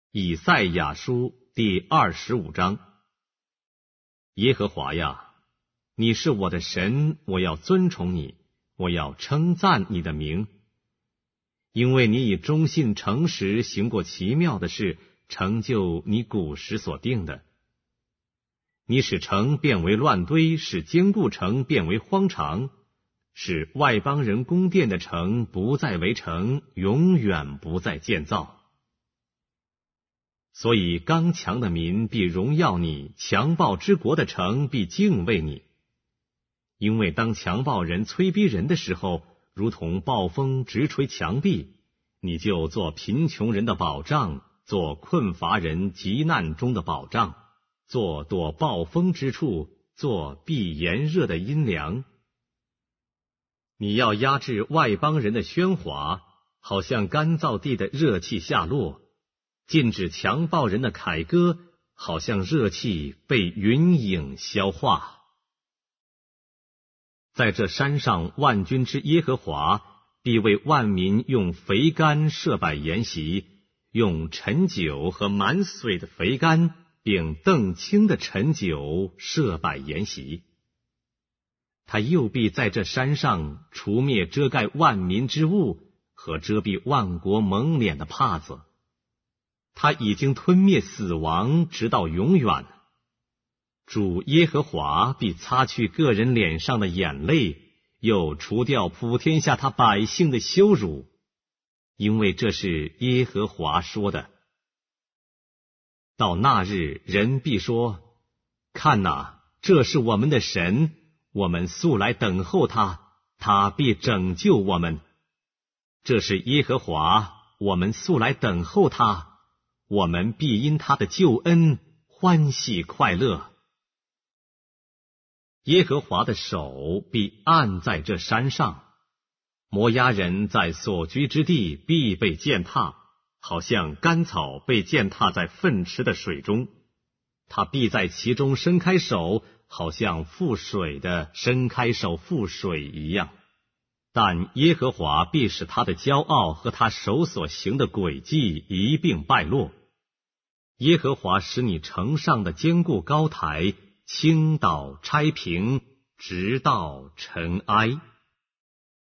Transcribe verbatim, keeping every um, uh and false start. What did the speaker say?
以赛亚书第二十五章。耶和华呀，你是我的神，我要尊崇你，我要称赞你的名，因为你以忠信诚实行过奇妙的事，成就你古时所定的。你使城变为乱堆，使坚固城变为荒场，使外邦人宫殿的城不再为城，永远不再建造。所以刚强的民必荣耀你，强暴之国的城必敬畏你。因为当强暴人催逼人的时候，如同暴风直吹墙壁，你就做贫穷人的保障，做困乏人急难中的保障，做躲暴风之处，做避炎热的阴凉。你要压制外邦人的喧哗，好像干燥地的热气下落，禁止强暴人的凯歌，好像热气被云影消化。在这山上，万军之耶和华必为万民用肥甘设摆筵席，用陈酒和满髓的肥甘，并澄清的陈酒设摆筵席。他又必在这山上除灭遮盖万民之物和遮蔽万国蒙脸的帕子。他已经吞灭死亡，直到永远。主耶和华必擦去个人脸上的眼泪，又除掉普天下他百姓的羞辱，因为这是耶和华说的。到那日，人必说：看哪，这是我们的神，我们素来等候他，他必拯救我们。这是耶和华，我们素来等候他，我们必因他的救恩欢喜快乐。耶和华的手必按在这山上，摩押人在所居之地必被践踏，好像干草被践踏在粪池的水中。他必在其中伸开手，好像覆水的伸开手覆水一样。但耶和华必使他的骄傲和他手所行的诡计一并败落。耶和华使你城上的坚固高台倾倒拆平，直到尘埃。